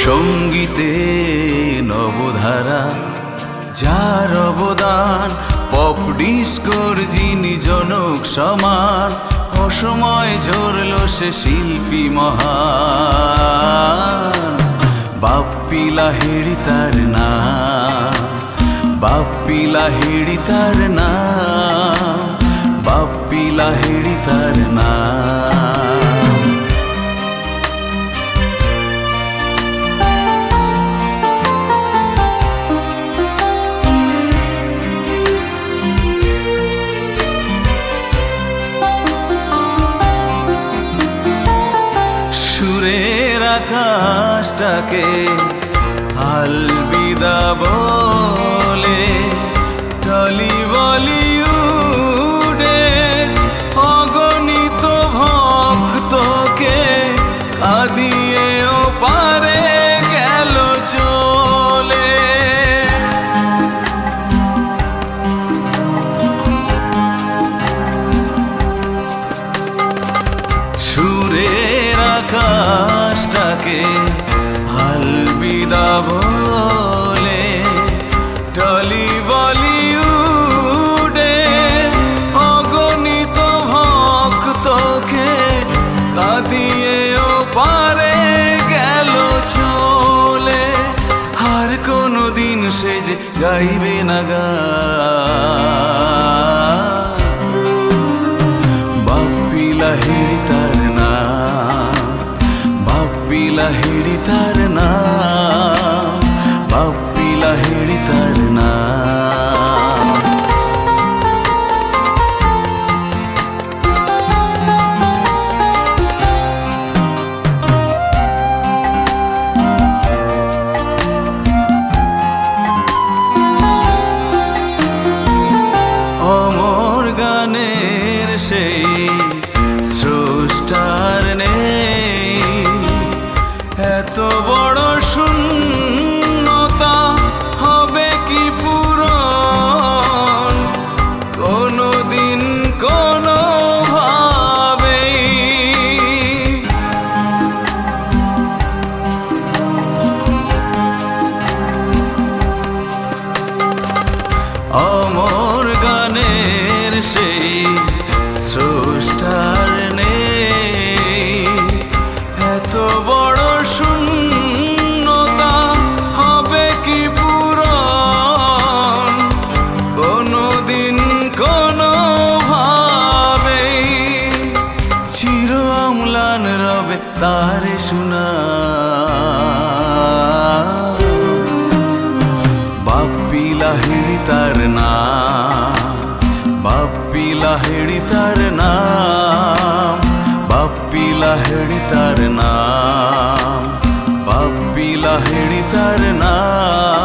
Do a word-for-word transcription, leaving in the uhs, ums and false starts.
সঙ্গীতে নবধারা যার অবদান, পপ ডিস্কোর যিনি জনক সমান, অসময় ঝরল সে শিল্পী মহান। বাপ্পি লাহিড়ী তার নাম, বাপ্পি লাহিড়ী তার নাম, বাপ্পি লাহিড়ী তার নাম। সুরের আকাশটাকে আলবিদা বলে টলি বলিউডে অগণিত ভক্তকে কাঁদিয়েও পারে গেল চলে। সুরের আকাশটাকে আলবিদা বলে টলি বলিউডে অগণিত ভক্তকে কাঁদিয়েও পারে গেল চলে। আর কোনো দিন সে যে গাইবে না গান, বাপ্পি লাহিড়ী তার নাম, বাপ্পি লাহিড়ী তার নাম, বাপ্পি লাহিড়ী তার নাম। অমর গানের সেই স্রষ্টার নেই এত বড় শূন্যতা, হবে কি পূরণ কোনো দিন কোনো ভাবেই। অমর গানের সেই স্রষ্টার নেই এত বড় শূন্যতা, হবে কি পূরণ কোনো দিন কোনো ভাবেই। চির অম্লান রবে তারে শোনা, বাপ্পি লাহিড়ী তার নাম, বাপ্পি লাহিড়ী তার নাম, বাপ্পি লাহিড়ী তার নাম, বাপ্পি লাহিড়ী তার নাম।